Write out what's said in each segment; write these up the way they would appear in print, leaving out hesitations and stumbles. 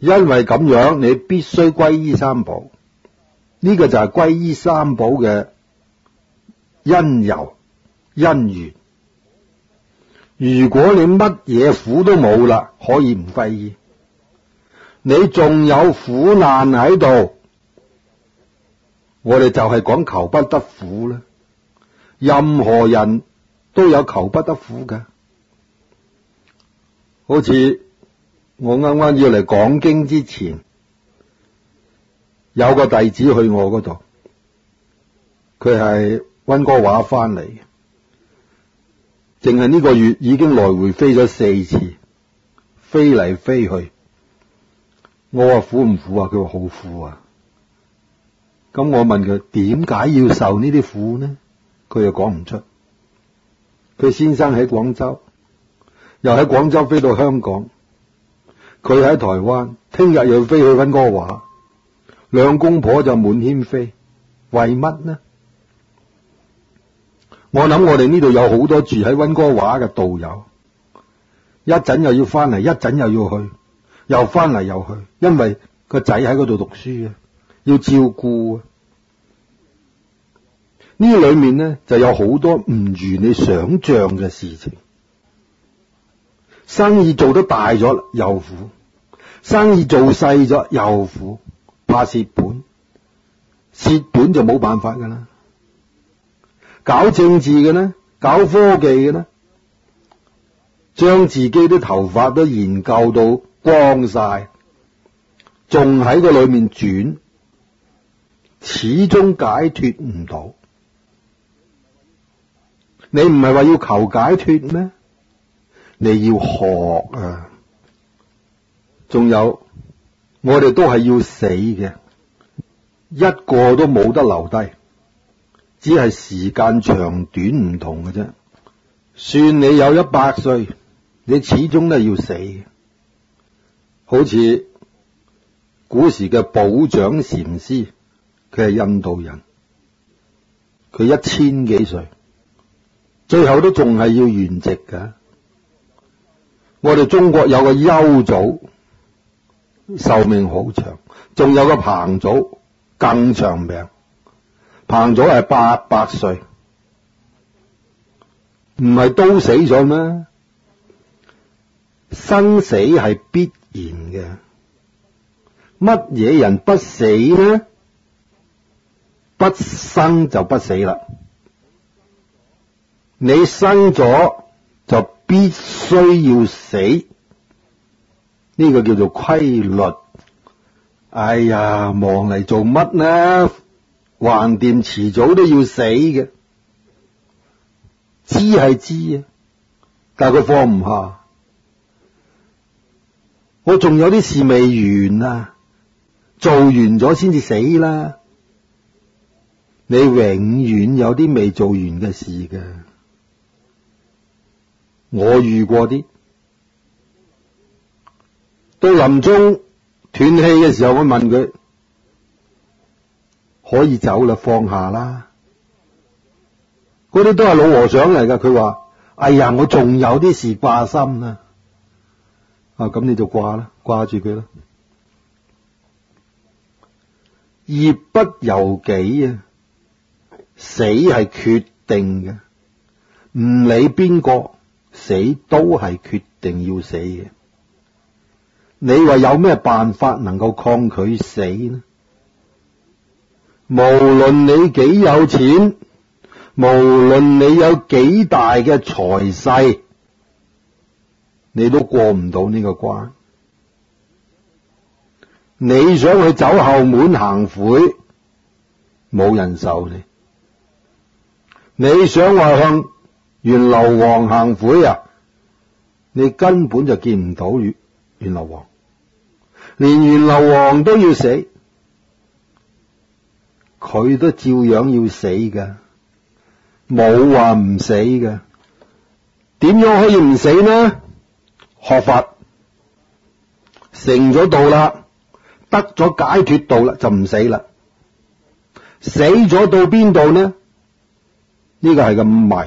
因為咁樣，你必須皈依三寶。呢個就係皈依三寶嘅因由因緣。如果你乜嘢苦都冇啦，可以唔皈依。你仲有苦難喺度，我哋就係講求不得苦啦。任何人都有求不得苦㗎。好似我啱啱要嚟講經之前，有個弟子去我嗰度，佢係溫哥華翻嚟嘅，淨係呢個月已經來回飛咗4次，飛嚟飛去。我話苦唔苦啊？佢話好苦啊。咁我問佢點解要受呢啲苦呢？佢又講唔出。佢先生喺廣州，又喺廣州飛到香港，佢喺台灣，聽日又要飛去溫哥華，兩公婆就滿天飛，為乜呢？我諗我哋呢度有好多住喺溫哥華嘅道友，一陣又要翻嚟，一陣又要去，又翻嚟又去，因為個仔喺嗰度讀書啊，要照顧啊。呢裏面呢就有好多唔如你想象嘅事情。生意做得大咗又苦，生意做細咗又苦，怕蝕本，蝕本就冇辦法噶啦。搞政治嘅呢，搞科技嘅呢，將自己啲頭髮都研究到光晒，仲喺個裏面轉，始終解脫唔到。你唔係話要求解脫咩？你要學啊！仲有，我哋都係要死嘅，一個都冇得留低，只係時間長短唔同嘅啫。算你有100歲，你始終都係要死嘅。好似古時嘅寶掌禪師，佢係印度人，佢1000幾歲，最後都仲係要圓寂㗎。我哋中國有個丘祖，壽命好長，仲有個彭祖更長命。彭祖係800歲，唔係都死咗咩？生死係必然嘅，乜嘢人不死呢？不生就不死啦。你生咗就必須要死，呢個叫做規律。哎呀，忙嚟做乜呢？橫掂遲早都要死嘅，知係知啊，但係佢放唔下。我仲有啲事未完啊，做完咗先至死啦。你永遠有啲未做完嘅事嘅。我遇過啲，到臨終斷氣嘅時候，我問佢可以走啦，放下啦。嗰啲都係老和尚嚟噶，佢話：哎呀，我仲有啲事掛心啊。咁你就掛啦，掛住佢啦。業不由己啊，死係決定嘅，唔理邊個死都係決定要死嘅。你話有咩辦法能夠抗拒死呢？無論你幾有錢，無論你有幾大嘅財勢，你都過唔到呢個關。你想去走後門行悔，冇人受你。你想話向閻羅王行悔啊，你根本就見唔到閻羅王，連閻羅王都要死，佢都照樣要死㗎，冇話唔死㗎。點樣可以唔死呢？學法成咗道啦，得咗解脫道啦，就唔死啦。死咗到邊度呢？呢個係個謎。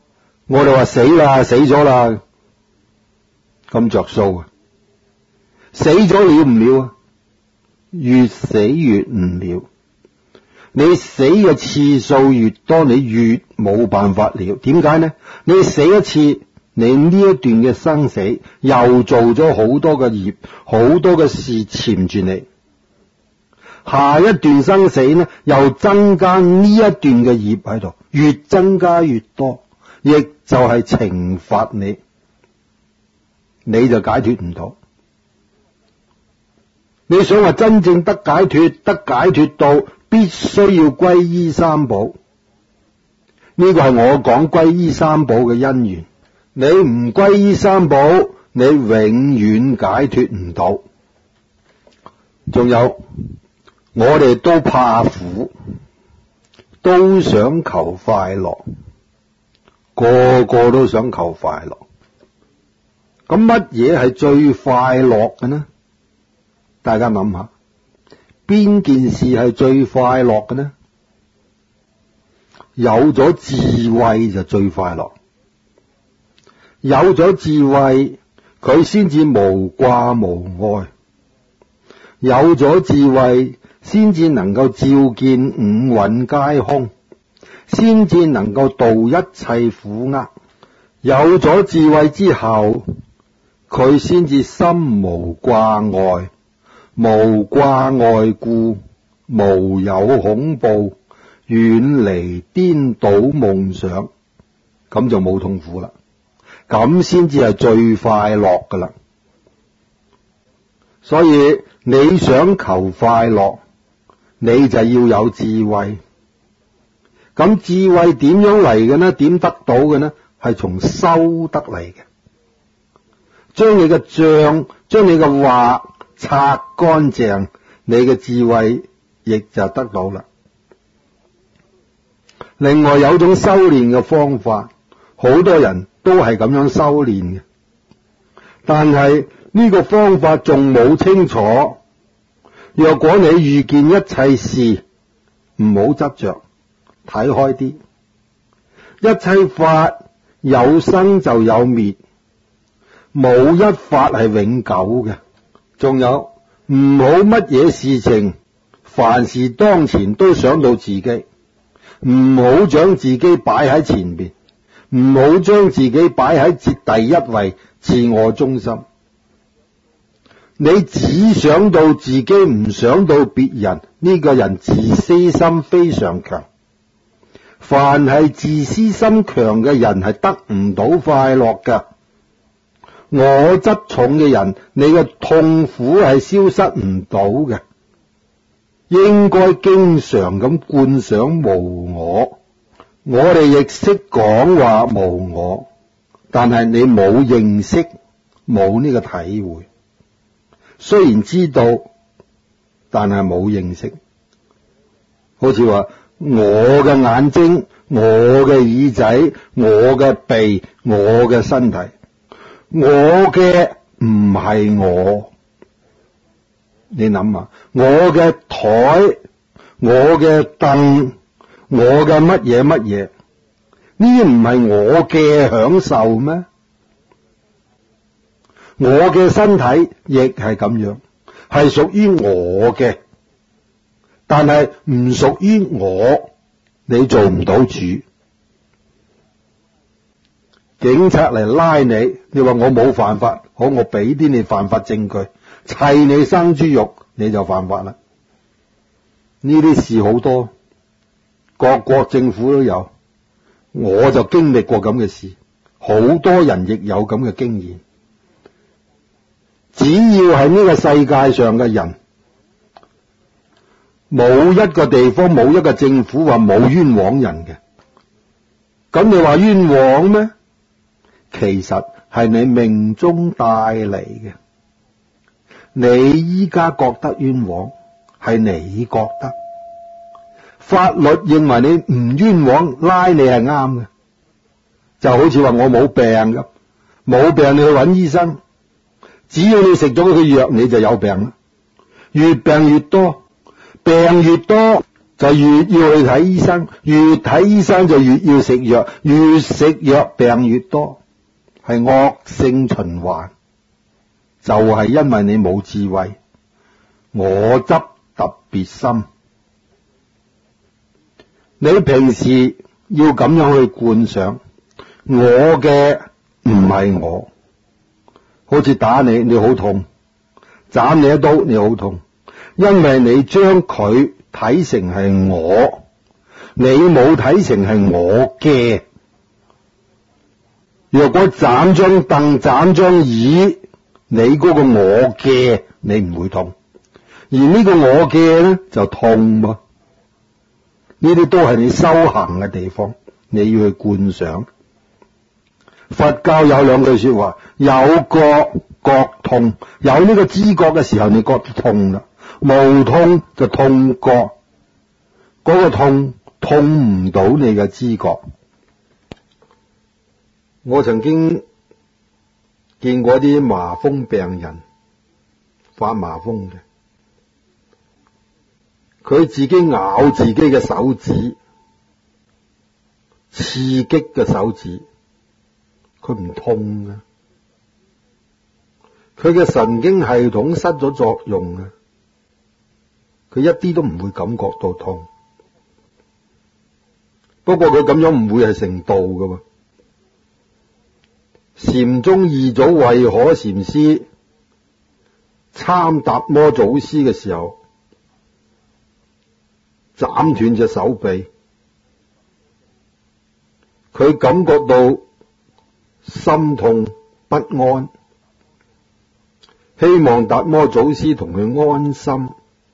我哋話死啦，死咗啦，咁着數啊！ 死咗了唔了啊？越死越唔了。你死嘅次數越多，你越冇辦法了。點解呢？你死一次，你呢一段嘅生死又做咗好多嘅業，好多嘅事纏住你。下一段生死呢，又增加呢一段嘅業喺度，越增加越多，亦就係懲罰你，你就解脫唔到。你想話真正得解脫到必須要歸依三寶，呢個係我講歸依三寶嘅因緣。你唔歸依三寶，你永遠解脫唔到。仲有，我哋都怕苦，都想求快樂，個個都想求快樂。咁乜嘢係最快樂嘅呢？大家諗下，邊件事係最快樂嘅呢？有咗智慧就最快樂。有咗智慧，佢先至無掛無礙。有咗智慧，先至能夠照見五蘊皆空，先至能夠度一切苦厄。有咗智慧之後，佢先至心無掛礙。無掛礙故，無有恐怖，遠離顛倒夢想，咁就冇痛苦啦。咁先至係最快樂噶啦。所以你想求快樂，你就要有智慧。咁智慧點樣嚟嘅呢？點得到嘅呢？係從修得嚟嘅。將你嘅障，將你嘅惑擦乾淨，你嘅智慧亦就得到啦。另外有種修煉嘅方法，好多人都係咁樣修煉嘅，但係呢個方法仲冇清楚。若果你遇見一切事，唔好執着，睇開啲。一切法有生就有滅，冇一法係永久嘅。仲有，唔好乜嘢事情，凡事當前都想到自己，唔好將自己擺喺前邊，唔好將自己擺喺第一位，自我中心。你只想到自己，唔想到別人，呢個人自私心非常強。凡係自私心強嘅人係得唔到快樂㗎。我執重嘅人，你嘅痛苦係消失唔到嘅。應該經常咁觀想無我。我哋亦識講話無我，但係你冇認識，冇呢個體會。雖然知道，但係冇認識。好似話我嘅眼睛、我嘅耳仔、我嘅鼻、我嘅身體。我嘅唔係我，你諗下，我嘅台、我嘅凳、我嘅乜嘢，呢啲唔係我嘅享受咩？我嘅身體亦係咁樣，係屬於我嘅，但係唔屬於我，你做唔到主。警察嚟拉你，你話我冇犯法，好，我俾啲你犯法證據，砌你生豬肉，你就犯法啦。呢啲事好多，各國政府都有，我就經歷過咁嘅事，好多人亦有咁嘅經驗。只要係呢個世界上嘅人，冇一個地方，冇一個政府話冇冤枉人嘅。咁你話冤枉咩？其實係你命中帶嚟嘅。你依家覺得冤枉，係你覺得。法律認為你唔冤枉，拉你係啱嘅。就好似話我冇病咁，冇病你去揾醫生，只要你食咗佢嘅藥，你就有病啦。越病越多，病越多就越要去睇醫生，越睇醫生就越要食藥，越食藥病越多，係惡性循環。 就係因為你冇智慧，我執特別深。你平時要咁樣去觀想，我嘅唔係我，好似打你，你好痛；斬你一刀，你好痛，因為你將佢睇成係我，你冇睇成係我嘅。若果斬張凳、斬張椅，你嗰個我嘅你唔會痛，而呢個我嘅咧就痛噃。呢啲都係你修行嘅地方，你要去觀想。佛教有兩句說話，有覺覺痛，有呢個知覺嘅時候，你覺得痛啦；無痛就痛覺，嗰個痛唔到你嘅知覺。我曾經見過啲麻風病人發麻風嘅，佢自己咬自己嘅手指，刺激嘅手指，佢唔痛啊，佢嘅神經系統失咗作用啊，佢一啲都唔會感覺到痛。不過佢咁樣唔會係成道㗎喎。禪宗二祖慧可禪師參達摩祖師嘅時候，斬斷隻手臂，佢感覺到心痛不安，希望達摩祖師同佢安心。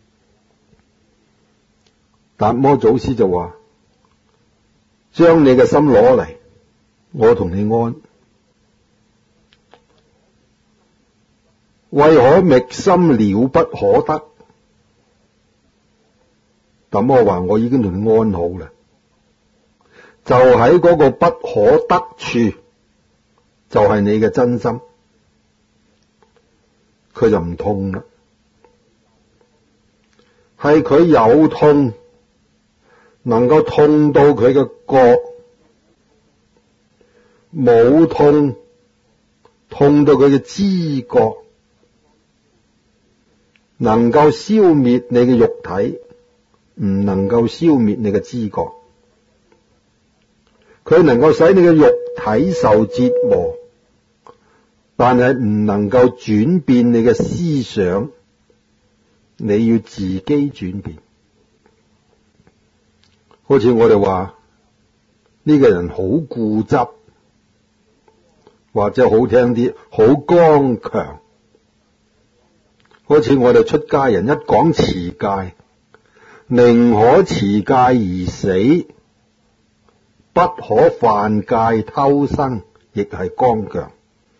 達摩祖師就話：將你嘅心攞嚟，我同你安。為可覓心了不可得，咁我話我已經同你安好啦，就喺嗰個不可得處，就係你嘅真心，佢就唔痛啦。係佢有痛，能夠痛到佢嘅覺，冇痛，痛到佢嘅知覺，能夠消滅你嘅肉體，唔能夠消滅你嘅知覺。佢能夠使你嘅肉體受折磨，但係唔能夠轉變你嘅思想，你要自己轉變。好似我哋話呢個人好固執，或者好聽啲好剛強。好似我哋出家人一講持戒，寧可持戒而死，不可犯戒偷生，亦係剛強。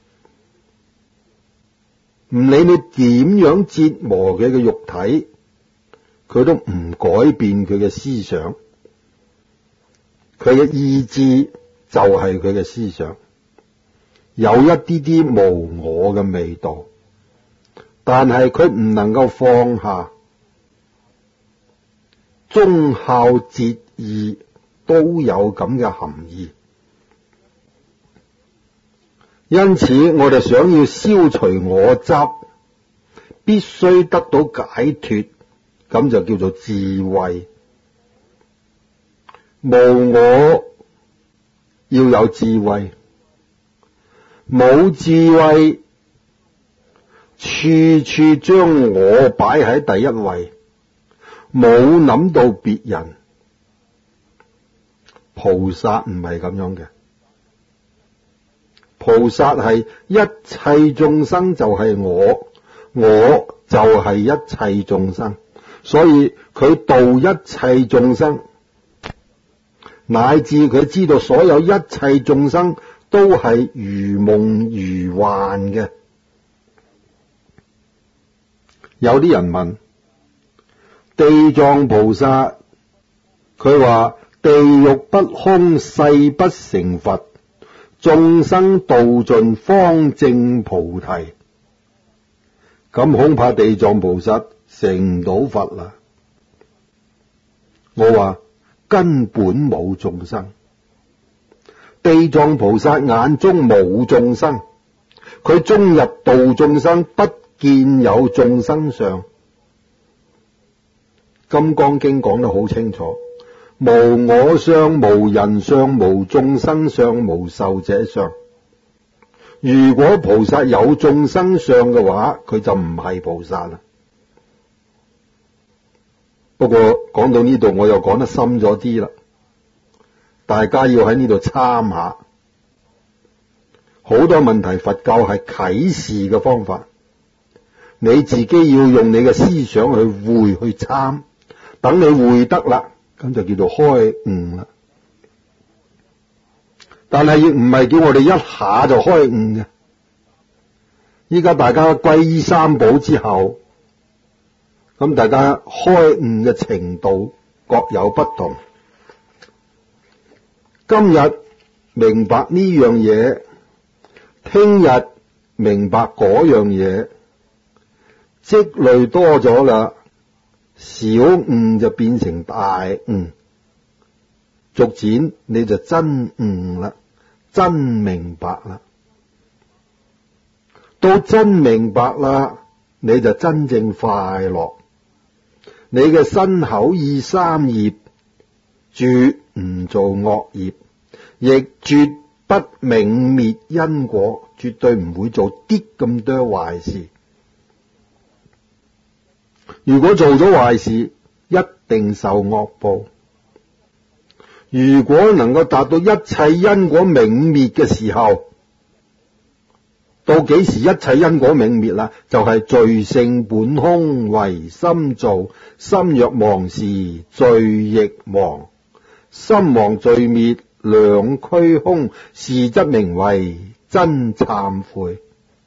唔理你點樣折磨佢嘅肉體，佢都唔改變佢嘅思想，佢嘅意志就係佢嘅思想，有一啲啲無我嘅味道。但係佢唔能夠放下，忠孝節義都有咁嘅含義。因此我哋想要消除我執，必須得到解脫，咁就叫做智慧。無我要有智慧，冇智慧處處將我擺喺第一位，冇諗到別人。菩薩唔係咁樣嘅，菩薩係一切眾生就係我，我就係一切眾生，所以佢度一切眾生，乃至佢知道所有一切眾生都係如夢如幻嘅。有啲人問地藏菩薩，佢話地獄不空，誓不成佛，眾生度盡方證菩提。咁恐怕地藏菩薩成唔到佛啦。我話根本冇眾生，地藏菩薩眼中冇眾生， 佢終日度眾生，不見有眾生相。金剛經講得好清楚，無我相、無人相、無眾生相、無壽者相。如果菩薩有眾生相嘅話，佢就唔係菩薩啦。不過講到呢度，我又講得深咗啲啦，大家要喺呢度參下。好多問題佛教係啟示嘅方法，你自己要用你嘅思想去會去參，等你會得啦，咁就叫做開悟啦。但係亦唔係叫我哋一下就開悟嘅。依家大家皈依三寶之後，咁大家開悟嘅程度各有不同。今日明白呢樣嘢，聽日明白嗰樣嘢，積累多咗啦，小悟就變成大悟，逐漸你就真悟啦，真明白啦。到真明白啦，你就真正快樂。你嘅身口意三業絕唔做惡業，亦絕不泯滅因果，絕對唔會做啲咁多壞事。如果做咗壞事，一定受惡報。如果能夠達到一切因果泯滅嘅時候，到幾時一切因果泯滅啦？就係罪性本空，唯心造。心若亡時，罪亦亡。心亡罪滅，兩俱空，是則名為真懺悔。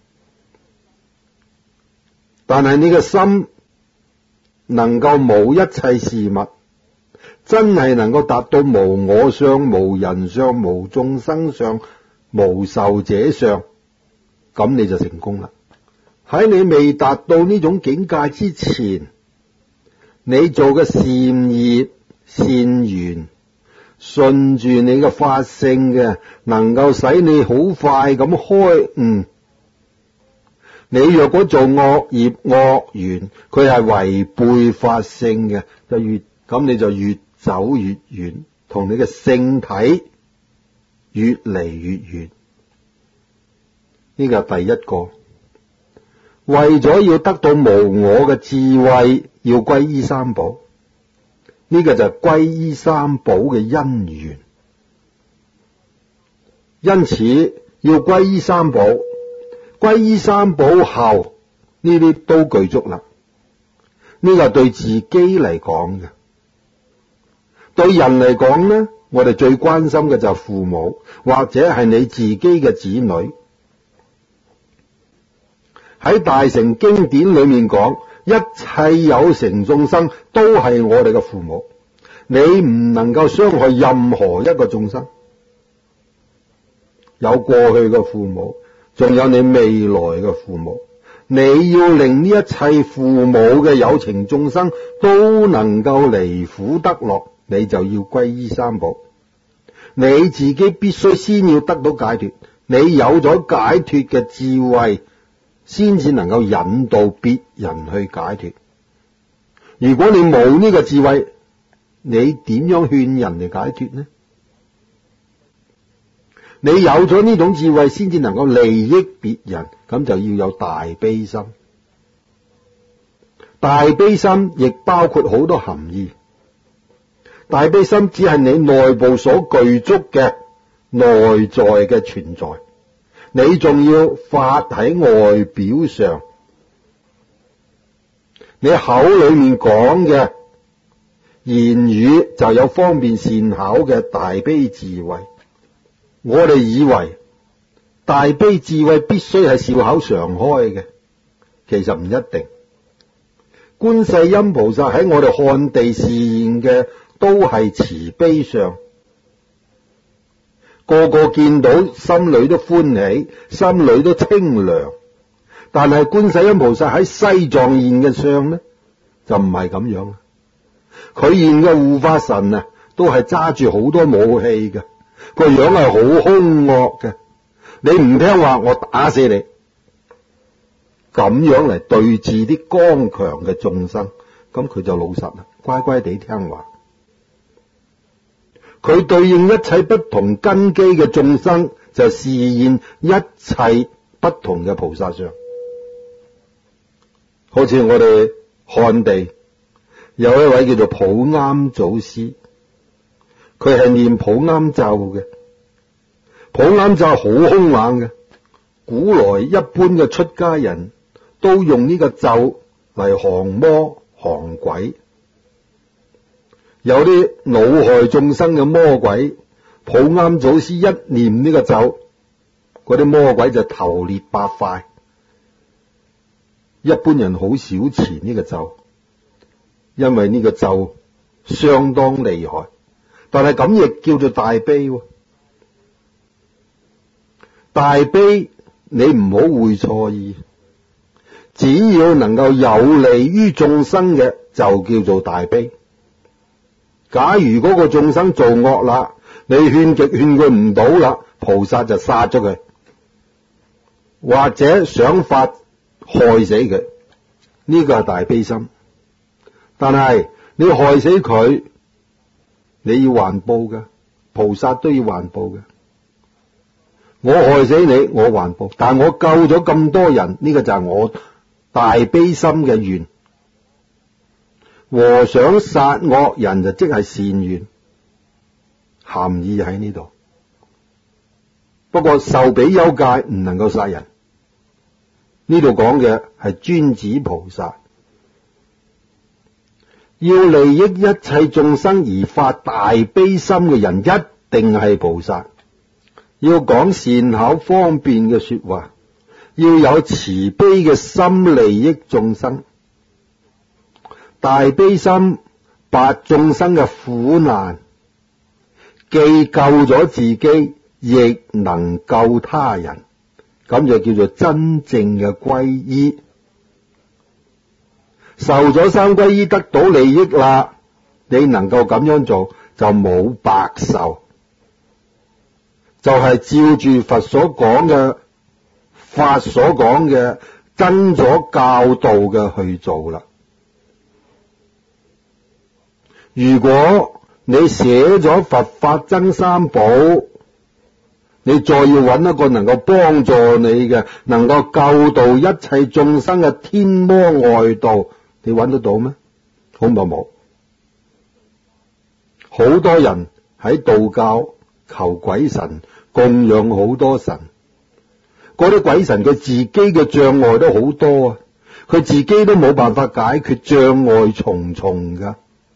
但係你嘅心能夠無一切事物，真係能夠達到無我相、無人相、無眾生相、無壽者相，咁你就成功啦。喺你未達到呢種境界之前，你做嘅善業善緣，順住你嘅法性嘅，能夠使你好快咁開悟。你若果做惡業惡緣，佢係違背法性嘅，咁你就越走越遠，同你嘅性體越嚟越遠。呢個係第一個。為咗要得到無我嘅智慧，要皈依三寶。呢個就係皈依三寶嘅因緣。因此要皈依三寶。皈依三寶後，呢啲都具足啦。呢個係對自己嚟講嘅。對人嚟講呢，我哋最關心嘅就係父母，或者係你自己嘅子女。喺大乘經典裏面講，一切有情眾生都係我哋嘅父母，你唔能夠傷害任何一個眾生。有過去嘅父母，仲有你未來嘅父母，你要令呢一切父母嘅有情眾生都能夠離苦得樂，你就要皈依三寶。你自己必須先要得到解脫，你有咗解脫嘅智慧，先至能夠引導別人去解脫。如果你冇呢個智慧，你點樣勸人哋解脫呢？你有咗呢種智慧，先至能夠利益別人，咁就要有大悲心。大悲心亦包括好多含義。大悲心只係你內部所具足嘅內在嘅存在，你仲要發喺外表上。你口裏面講嘅言語就有方便善巧嘅大悲智慧。我哋以為大悲智慧必須係笑口常開嘅，其實唔一定。觀世音菩薩喺我哋漢地示現嘅都係慈悲相，個個見到心裏都歡喜，心裏都清涼。但係觀世音菩薩喺西藏現嘅相呢，就唔係咁樣。佢現嘅護法神啊，都係揸住好多武器嘅，個樣係好兇惡嘅。你唔聽話，我打死你。 咁樣嚟對峙啲剛強嘅眾生，咁佢就老實啦，乖乖地聽話。佢對應一切不同根基嘅眾生，就示現一切不同嘅菩薩相。好似我哋漢地有一位叫做普啱祖師，佢係念普啱咒嘅。普啱咒好兇猛嘅，古來一般嘅出家人都用呢個咒嚟降魔降鬼。有啲惱害眾生嘅魔鬼，普啱祖師一念呢個咒，嗰啲魔鬼就頭裂百塊。一般人好少持呢個咒，因為呢個咒相當厲害，但係咁亦叫做大悲喎。大悲你唔好會錯意，只要能夠有利於眾生嘅就叫做大悲。假如嗰個眾生做惡啦，你勸極勸佢唔到啦，菩薩就殺咗佢，或者想法害死佢，呢個係大悲心。但係你害死佢，你要還報嘅，菩薩都要還報嘅。我害死你，我還報，但我救咗咁多人，呢個就係我大悲心嘅願。和尚殺惡人就即係善願，含義喺呢度。不過受比丘戒唔能夠殺人，呢度講嘅係專指菩薩。要利益一切眾生而發大悲心嘅人，一定係菩薩。要講善巧方便嘅說話，要有慈悲嘅心利益眾生。大悲心拔眾生嘅苦難，既救咗自己，亦能救他人，咁就叫做真正嘅皈依。受咗三皈依得到利益啦，你能夠咁樣做就冇白受，就係照住佛所講嘅法所講嘅跟咗教導嘅去做啦。如果你捨咗佛法僧三寶，你再要揾一個能夠幫助你嘅，能夠救度一切眾生嘅天魔外道，你揾得到咩？恐怕冇。好多人喺道教求鬼神，供養好多神，嗰啲鬼神佢自己嘅障礙都好多啊，佢自己都冇辦法解決，障礙重重噶。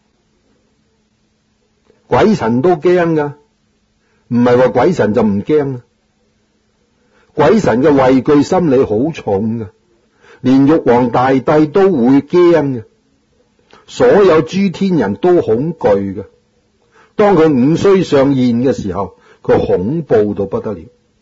鬼神都驚噶，唔係話鬼神就唔驚。鬼神嘅畏懼心理好重噶，連玉皇大帝都會驚嘅，所有諸天人都恐懼嘅。當佢五衰上現嘅時候，佢恐怖到不得了。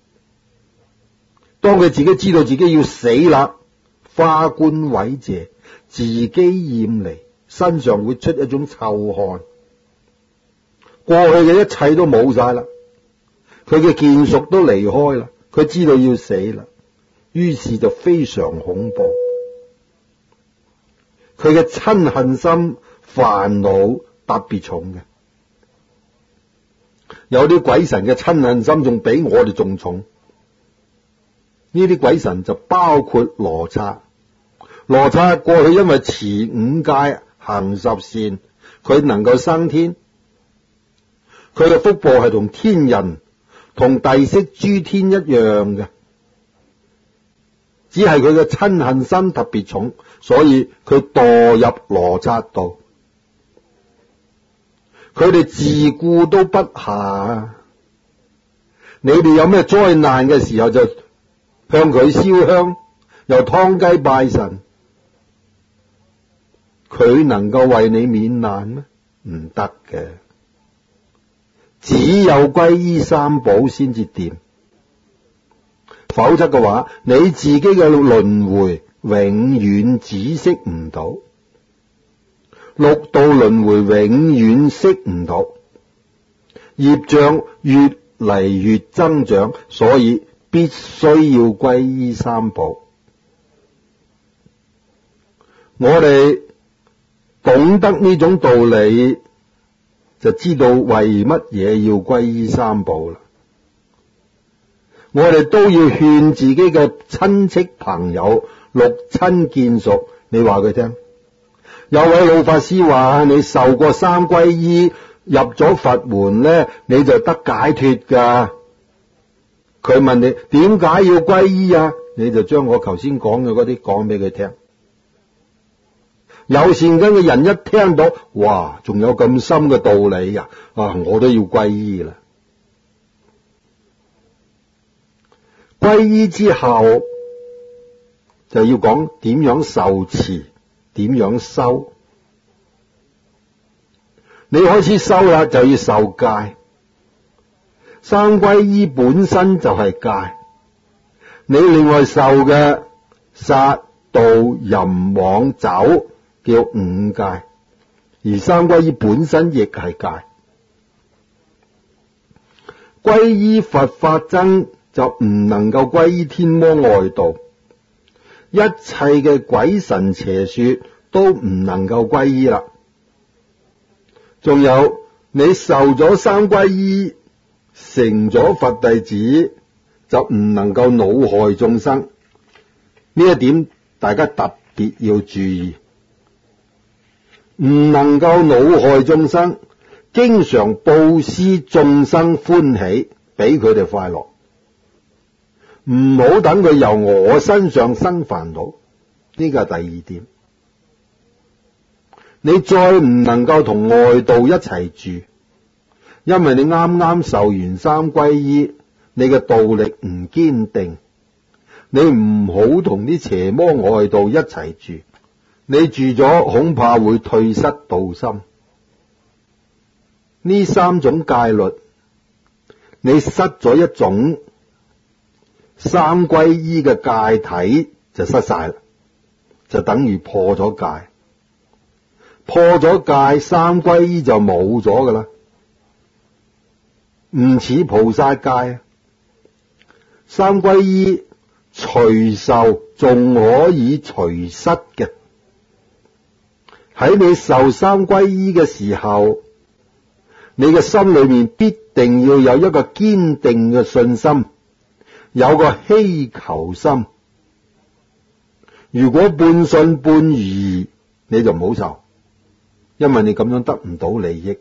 當佢自己知道自己要死啦，花冠痿謝，自己厭離，身上會出一種臭汗。過去嘅一切都冇晒啦，佢嘅眷屬都離開啦，佢知道要死啦，於是就非常恐怖。佢嘅嗔恨心煩惱特別重嘅，有啲鬼神嘅嗔恨心仲比我哋仲重。呢啲鬼神就包括羅剎。羅剎過去因為持五戒行十善，佢能夠生天。佢嘅福報係同天人同帝釋諸天一樣嘅，只係佢嘅嗔恨心特別重，所以佢墮入羅剎道。佢哋自顧都不暇，你哋有咩災難嘅時候就向佢燒香，又劏雞拜神，佢能夠為你免難咩？唔得嘅。只有皈依三寶先至掂，否則嘅話，你自己嘅輪迴永遠止息唔到，六道輪迴永遠息唔到，業障越嚟越增長，所以必須要皈依三寶。 我哋懂得呢種道理，就知道為乜嘢要皈依三寶啦。我哋都要勸自己嘅親戚朋友、六親眷屬，你話佢聽。有位老法師話，你受過三皈依，入咗佛門咧，你就得解脫噶。佢問你點解要皈依啊？你就將我頭先講嘅嗰啲講俾佢聽。有善根嘅人一聽到，哇，仲有咁深嘅道理啊！我都要皈依啦。皈依之後就要講點樣受持，點樣修。你開始修啦，就要受戒。三皈依本身就係戒，你另外受嘅殺盜淫妄酒叫五戒，而三皈依本身亦係戒。皈依佛法僧就唔能夠皈依天魔外道，一切嘅鬼神邪說都唔能夠皈依啦。仲有你受咗三皈依，成咗佛弟子，就唔能夠惱害眾生。呢一點大家特別要注意，唔能夠惱害眾生，經常布施眾生歡喜，俾佢哋快樂。唔好等佢由我身上生煩惱，呢個係第二點。你再唔能夠同外道一齊住，因為你啱啱受完三皈依，你嘅道力唔堅定，你唔好同啲邪魔外道一齊住，你住咗恐怕會退失道心。呢三種戒律，你失咗一種，三皈依嘅戒體就失晒啦，就等於破咗戒。破咗戒，三皈依就冇咗噶啦，唔似菩薩戒。三皈依隨受仲可以隨失嘅。喺你受三皈依嘅時候，你嘅心裏面必定要有一個堅定嘅信心，有個希求心。如果半信半疑，你就唔好受，因為你咁樣得唔到利益嘅。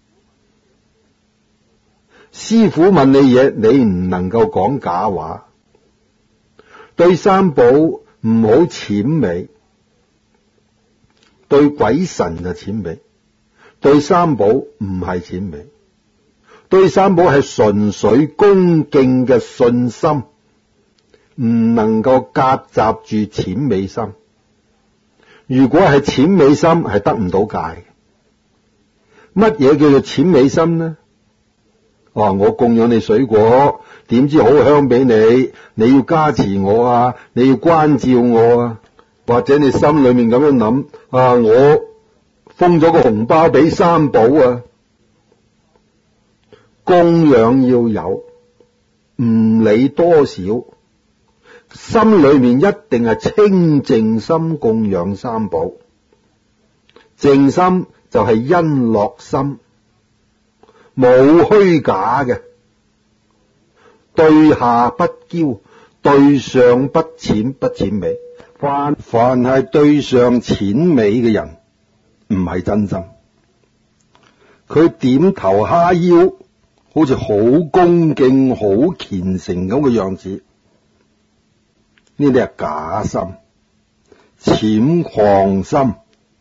師父問你嘢，你唔能夠講假話。對三寶唔好諂媚，對鬼神就諂媚，對三寶唔係諂媚，對三寶係純粹恭敬嘅信心，唔能夠夾雜住諂媚心。如果係諂媚心，係得唔到戒嘅。乜嘢叫做諂媚心呢？我供養你水果，點知好香俾你，你要加持我啊，你要關照我啊，或者你心裏面咁樣諗我封咗個紅包俾三寶啊。供養要有，唔理多少，心裏面一定係清淨心供養三寶。淨心就係欣樂心，冇虛假嘅，對下不驕，對上不諂媚。凡係對上諂媚嘅人，唔係真心。佢點頭哈腰，好似好恭敬、好虔誠咁嘅樣子，呢啲係假心、諂誑心。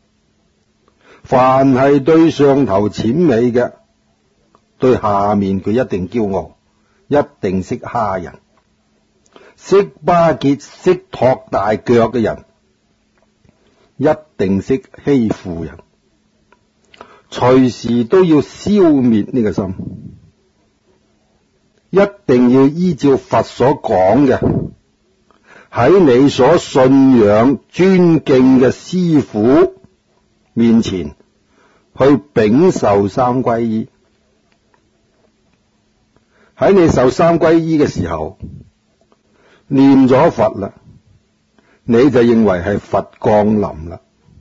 凡係對上頭諂媚嘅，對下面佢一定驕傲，一定識蝦人，識巴結、識托大腳嘅人，一定識欺負人，隨時都要消滅呢個心，一定要依照佛所講嘅，喺你所信仰尊敬嘅師父面前去秉受三皈依。喺你受三皈依嘅時候，念咗佛啦，你就認為係佛降臨啦。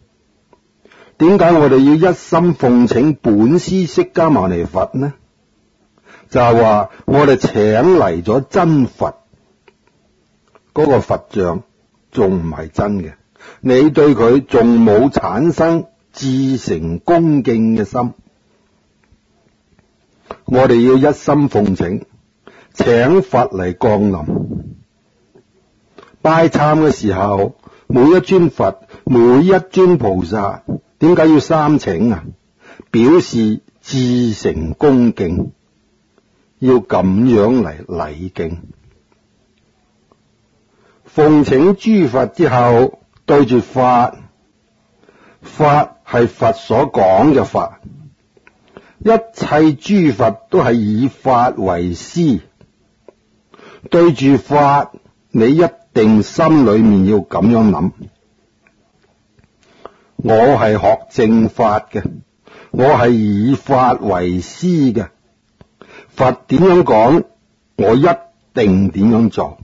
點解我哋要一心奉請本師釋迦牟尼佛呢？就係話我哋請嚟咗真佛，嗰個佛像仲唔係真嘅，你對佢仲冇產生至誠恭敬嘅心。我哋要一心奉請，請佛嚟降臨。拜懺嘅時候，每一尊佛，每一尊菩薩，點解要三請啊？表示至誠恭敬，要咁樣嚟禮敬。奉請諸佛之後，對住法，法係佛所講嘅法，一切諸佛都係以法為師。對住法，你一定心裏面要咁樣諗：我係學正法嘅，我係以法為師嘅。佛點樣講，我一定點樣做。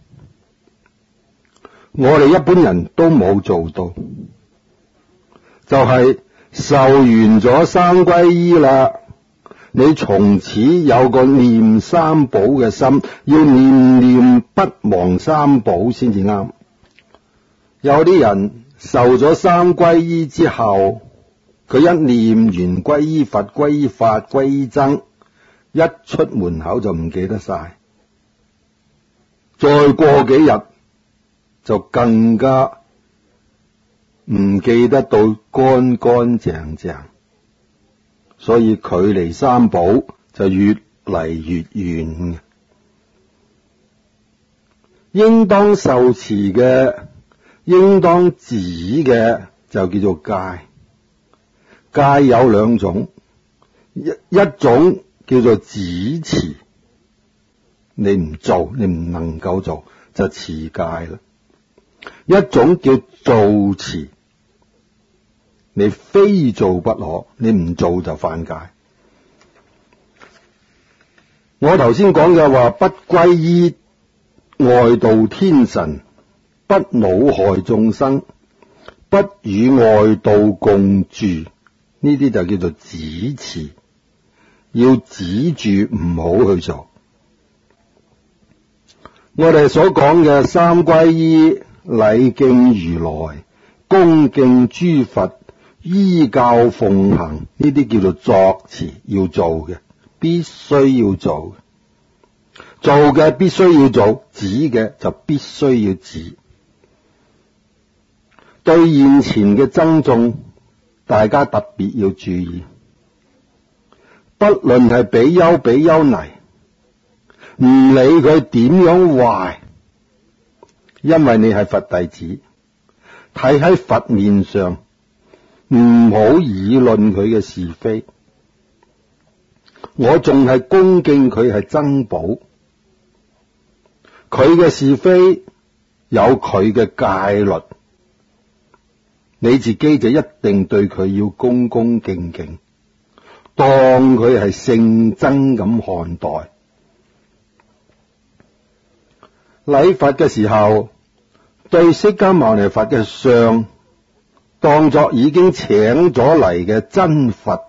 我哋一般人都冇做到，就係受完咗三皈依啦，你從此有個念三寶嘅心，要念念不忘三寶先至啱。有啲人受咗三皈依之後，佢一念完皈依佛、皈依法、皈依僧，一出門口就唔記得晒，再過幾日就更加唔記得到乾乾淨淨，所以距離三寶就越嚟越遠。應當受持嘅，應當止嘅就叫做戒。戒有兩種，一種叫做止持，你唔做，你唔能夠做就持戒啦。一種叫做持，你非做不可，你唔做就犯戒。我頭先講嘅話，不皈依外道天神，不惱害眾生，不與外道共住，呢啲就叫做止持，要止住唔好去做。我哋所講嘅三皈依、禮敬如來、恭敬諸佛、依教奉行，呢啲叫做作持，要做嘅，必須要做。做嘅必須要做，止嘅就必須要止。對現前嘅僧眾，大家特別要注意，不論係比丘比丘尼，唔理佢點樣壞，因為你係佛弟子，睇喺佛面上，唔好議論佢嘅是非。我仲係恭敬佢係僧寶，佢嘅是非有佢嘅戒律，你自己就一定對佢要恭恭敬敬，當佢係聖僧咁看待。禮佛嘅時候，對釋迦牟尼佛嘅像當作已經請咗嚟嘅真佛，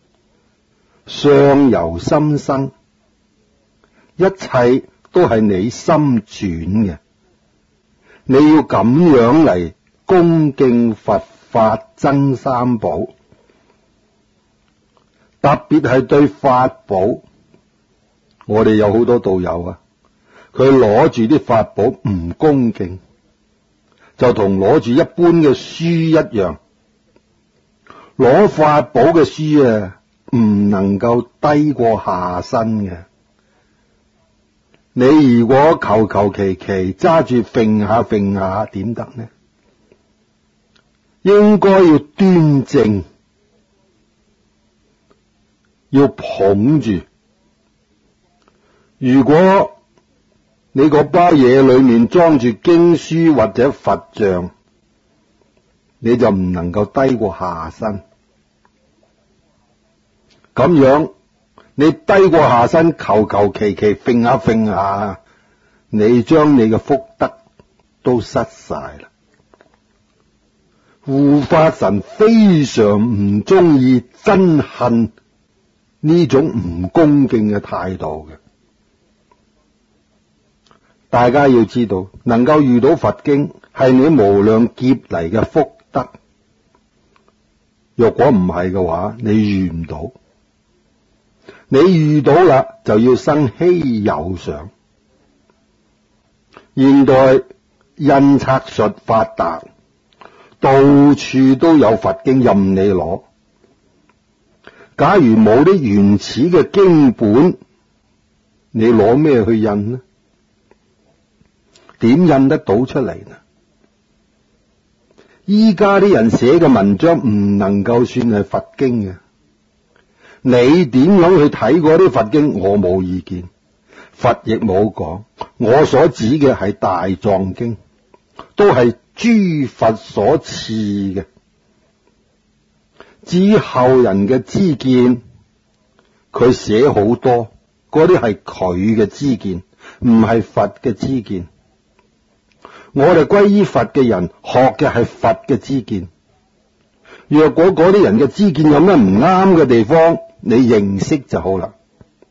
相由心生，一切都係你心轉嘅。你要咁樣嚟恭敬佛法僧三寶，特別係對法寶，我哋有好多道友啊，佢攞住啲法寶唔恭敬，就同攞住一般嘅書一樣。攞法寶嘅書啊，唔能夠低過下身嘅。你如果求求其其揸住揈下揈下，點得呢？應該要端正，要捧住。如果你嗰包嘢裏面裝住經書或者佛像，你就唔能夠低過下身。咁樣你低過下身，求求其其揈下揈下，你將你嘅福德都失晒啦。 護法神非常唔中意、憎恨呢種唔恭敬嘅態度嘅。大家要知道，能夠遇到佛經係你無量劫嚟嘅福德。若果唔係嘅話，你遇唔到。你遇到啦，就要生稀有相。現代印刷術發達，到處都有佛經任你攞。假如冇啲原始嘅經本，你攞咩去印呢？點印得到出嚟呢？依家啲人寫嘅文章唔能夠算係佛經嘅。你點樣去睇嗰啲佛經，我冇意見，佛亦冇講。我所指嘅係大藏經，都係諸佛所賜嘅。至於後人嘅知見，佢寫好多，嗰啲係佢嘅知見，唔係佛嘅知見。我哋歸依佛嘅人學嘅係佛嘅知見。若果嗰啲人嘅知見有咩唔啱嘅地方，你認識就好啦。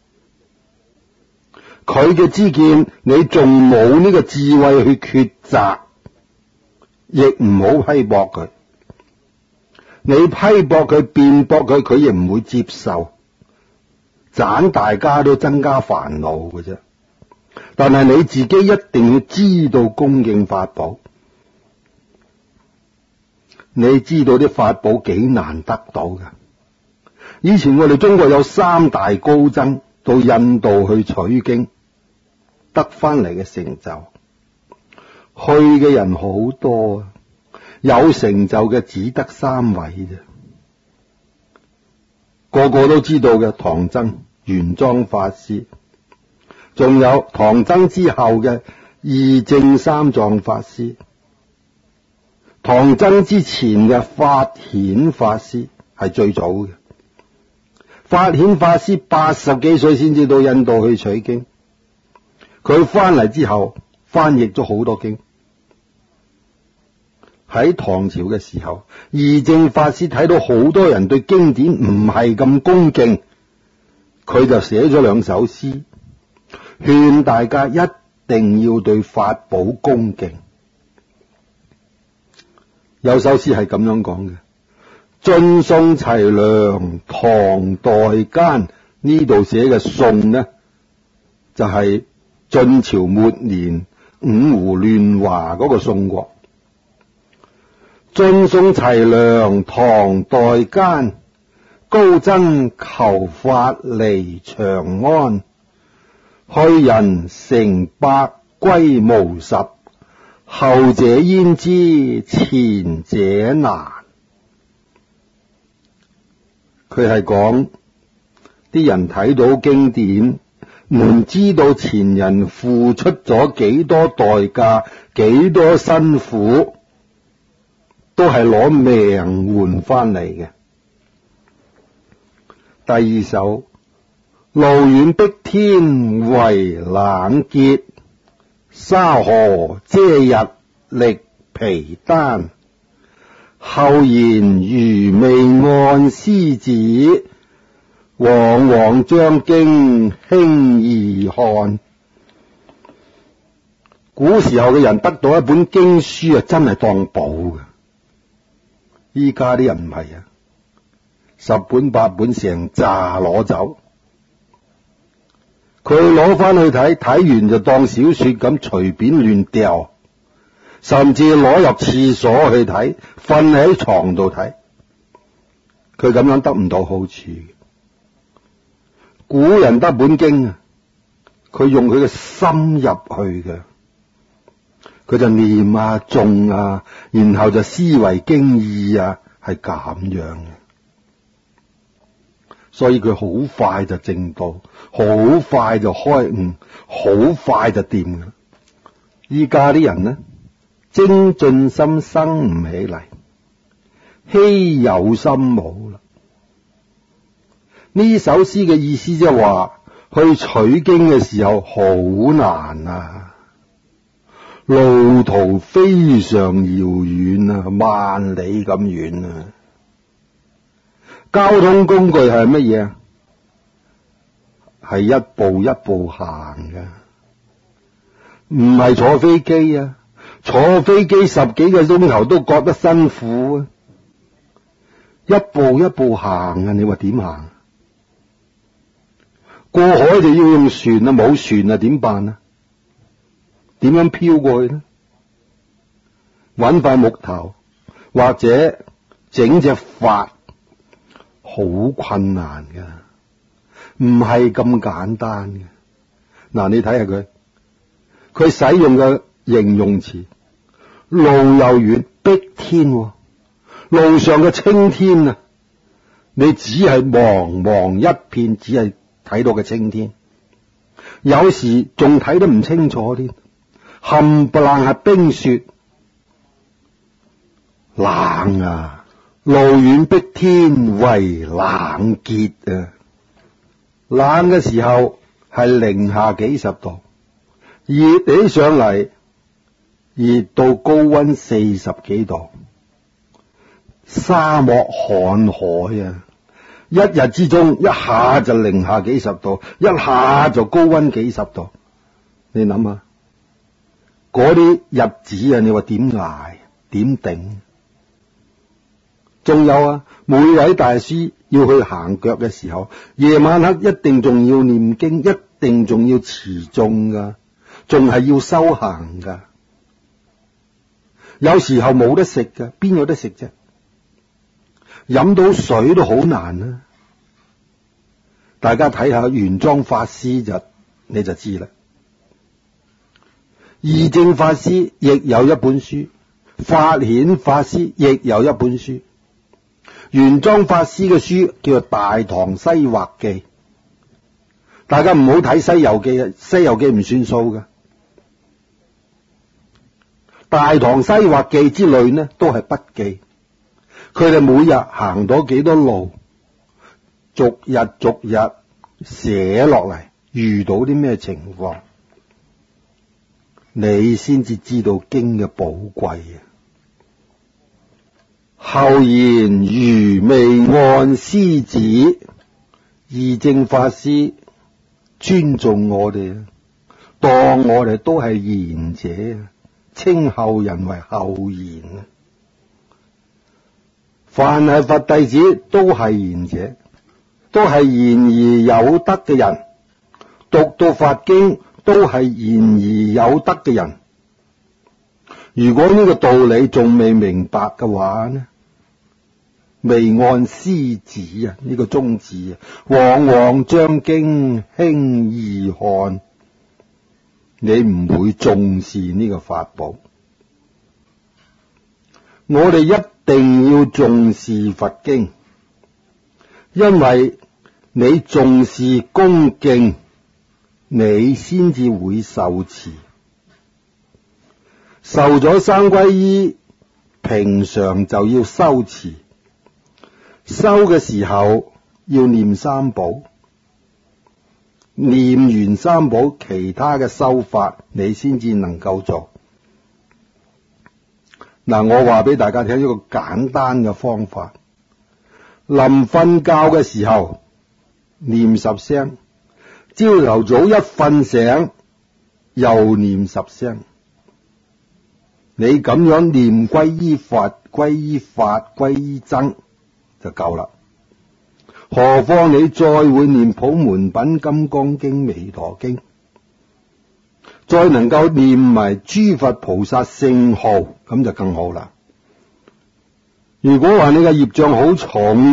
佢嘅知見，你仲冇呢個智慧去抉擇，亦唔好批駁佢。你批駁佢、辯駁佢，佢亦唔會接受，盞大家都增加煩惱嘅啫。但係你自己一定要知道恭敬法寶。你知道啲法寶幾難得到㗎。以前我哋中國有3大高僧到印度去取經，得翻嚟嘅成就，去嘅人好多啊，有成就嘅只得3位啫。個個都知道嘅唐僧、玄奘法師，仲有唐僧之後嘅義淨三藏法師，唐僧之前嘅法顯法師係最早嘅。法顯法師80幾歲先至到印度去取經，佢翻嚟之後翻譯咗好多經。喺唐朝嘅時候，義淨法師睇到好多人對經典唔係咁恭敬，佢就寫咗2首詩，勸大家一定要對法寶恭敬。有首詩係咁樣講嘅：晉宋齊梁唐代間，呢度寫嘅宋呢，就係晉朝末年五胡亂華嗰個宋國。晉宋齊梁唐代間，高僧求法離長安，去人成百歸無十，後者焉知前者難。佢係講啲人睇到經典，唔知道前人付出咗幾多代價，幾多辛苦，都係攞命換翻嚟嘅。第2首：路遠碧天為冷結，沙河遮日力疲丹。後言愚昧按師旨，往往將經輕易看。古時候嘅人得到一本經書啊，真係當寶嘅。依家啲人唔係啊，10本8本成紮攞走，佢攞翻去睇，睇完就當小說咁隨便亂掉，甚至攞入廁所去睇，瞓喺床度睇，佢咁樣得唔到好處。古人得本經啊，佢用佢嘅心入去嘅，佢就念啊誦啊，然後就思維經義啊，係咁樣嘅。所以佢好快就證道，好快就開悟，好快就掂嘅。依家啲人呢，精進心生唔起嚟，稀有心冇啦。呢首詩嘅意思即係話，去取經嘅時候好難啊， 路途非常遙遠啊，萬里咁遠啊。交通工具係乜嘢啊？係一步一步行嘅，唔係坐飛機啊。坐飛機10幾個鐘頭都覺得辛苦啊。一步一步行啊，你話點行？過海就要用船啊，冇船啊點辦啊？點樣漂過去呢？搵塊木頭或者整隻筏，好困難噶，唔係咁簡單嘅。嗱，你睇下佢使用嘅形容詞，路又遠，碧天，路上嘅青天啊，你只係茫茫一片，只係睇到嘅青天，有時仲睇得唔清楚添，冚唪唥係冰雪，冷啊！路遠碧天為冷結啊！冷嘅時候係零下幾十度，熱起上嚟熱到高溫40幾度，沙漠旱海啊！一日之中一下就零下幾十度，一下就高溫幾十度，你諗下嗰啲日子啊，你話點捱點頂？仲有啊，每位大師要去行腳嘅時候，夜晚黑一定仲要念經，一定仲要持誦噶，仲係要修行噶。有時候冇得食噶，邊有得食啫？飲到水都好難啊！大家睇下玄奘法師你就知啦。義淨法師亦有一本書，法顯法師亦有一本書。玄奘法師嘅書叫做《大唐西畫記》，大家唔好睇《西遊記》啊，《西遊記》唔算數嘅，《大唐西畫記》之類呢都係筆記，佢哋每日行到幾多路，逐日寫落嚟，遇到啲咩情況，你先至知道經嘅寶貴啊！後言餘未按師旨，義淨法師尊重我哋，當我哋都係賢者，稱後人為後賢啊！凡係佛弟子都係賢者，都係賢而有德嘅人，讀到法經都係賢而有德嘅人。如果呢個道理仲未明白嘅話呢，未按師旨啊，呢個宗旨啊，往往將經輕易看，你唔會重視呢個法寶。我哋一定要重視佛經，因為你重視恭敬，你先至會受持。受咗三皈依，平常就要修持，修嘅時候要念三寶，念完三寶，其他嘅修法你先至能夠做。嗱，我話俾大家聽一個簡單嘅方法，臨瞓覺嘅時候念10聲，朝頭早一瞓醒又念10聲。你咁樣念歸依佛、歸依法、歸依僧就夠啦。何況你再會念普門品、金剛經、彌陀經，再能夠念埋諸佛菩薩聖號，咁就更好啦。如果話你嘅業障好重，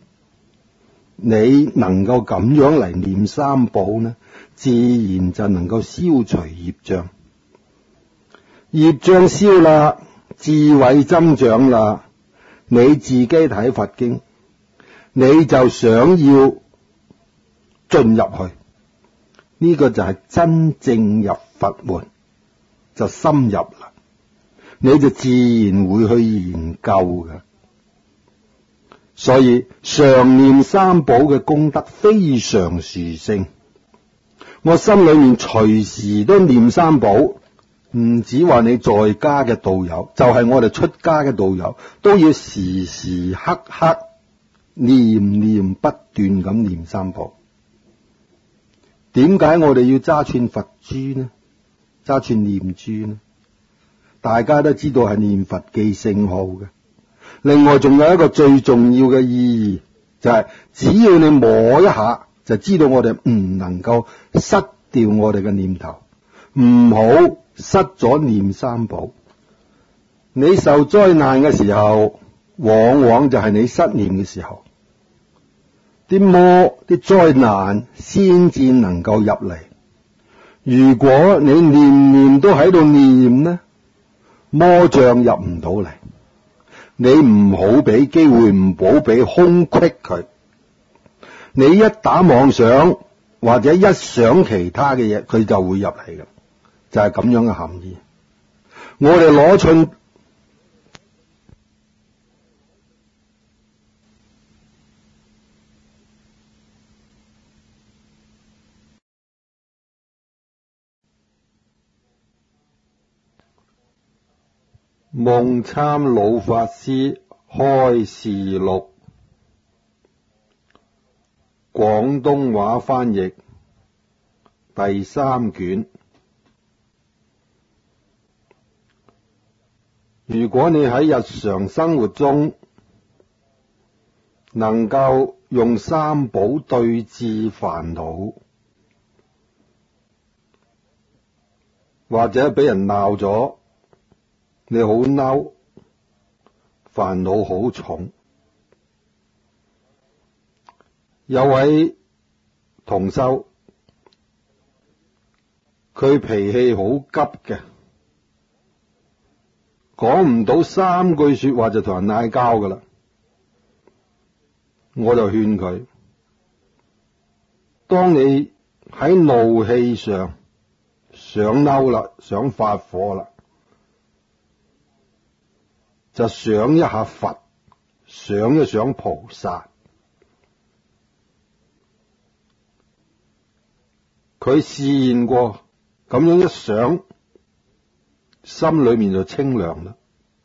你能夠咁樣嚟念三寶呢，自然就能夠消除業障。業障消啦，智慧增長啦，你自己睇佛經，你就想要進入去，呢個就係真正入佛門，就深入啦，你就自然會去研究嘅。所以常念三寶嘅功德非常殊勝，我心裏面隨時都念三寶， 唔止話你在家嘅道友，就係我哋出家嘅道友，都要時時刻刻念念不斷咁念三寶。點解我哋要揸串佛珠呢？揸串念珠呢？大家都知道係念佛記聖號嘅。另外仲有一個最重要嘅意義，就係只要你摸一下，就知道我哋唔能夠失掉我哋嘅念頭，唔好失咗念三寶。你受災難嘅時候，往往就係你失念嘅時候，啲魔啲災難先至能夠入嚟。如果你念念都喺度念呢，魔障入唔到嚟。你唔好俾機會，唔好俾空隙佢。你一打妄想或者一想其他嘅嘢，佢就會入嚟嘅，就係咁樣嘅含義。我哋攞出夢參老法師開示錄廣東話翻譯第3卷。如果你喺日常生活中能夠用三寶對治煩惱，或者俾人鬧咗，你好嬲，煩惱好重。有位同修，佢脾氣好急嘅，講唔到3句說話就同人嗌交噶啦。我就勸佢，當你喺怒氣上想嬲啦，想發火啦，就想一下佛，想一想菩薩。佢試驗過，咁樣一想，心裏面就清涼啦，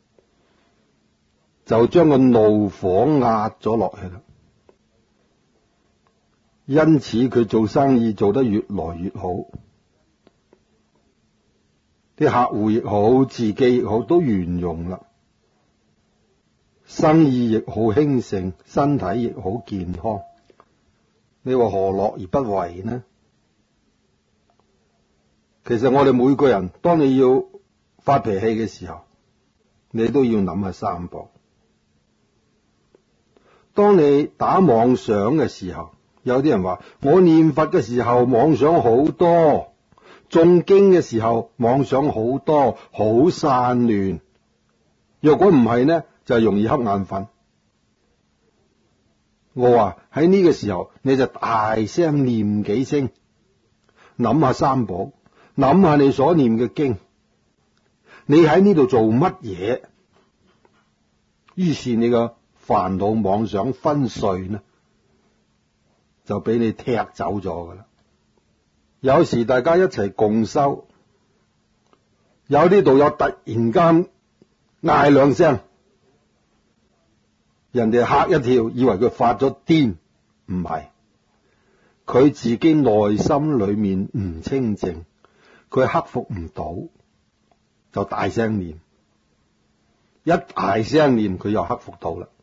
就將個怒火壓咗落去啦。因此佢做生意做得越來越好，啲客戶亦好，自己亦好，都圓融啦。生意亦好興盛，身體亦好健康。你話何樂而不為呢？其實我哋每個人，當你要發脾氣嘅時候，你都要諗下三寶。當你打妄想嘅時候，有啲人話我念佛嘅時候妄想好多，誦經嘅時候妄想好多，好散亂。若果唔係呢，就容易瞌眼瞓。我話喺呢個時候，你就大聲念幾聲，諗下三寶，諗下你所念嘅經，你喺呢度做乜嘢？於是你個煩惱妄想昏睡呢，就俾你踢走咗噶啦。有時大家一齊共修，有啲道友突然間嗌2聲，人哋嚇一跳，以為佢發咗癲，唔係，佢自己內心裏面唔清淨，佢克服唔到，就大聲念，一大聲念佢又克服到啦。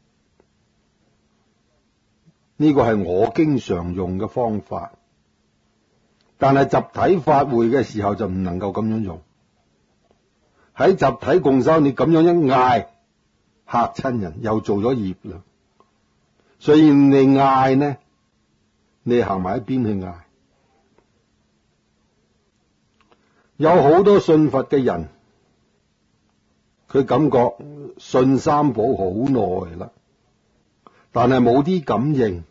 呢個係我經常用嘅方法，但係集體法會嘅時候就唔能夠咁樣用。喺集體共修，你咁樣一嗌，嚇親人，又做咗業啦。所以你嗌呢，你行埋一邊去嗌。有好多信佛嘅人，佢感覺信三寶好耐啦，但係冇啲感應，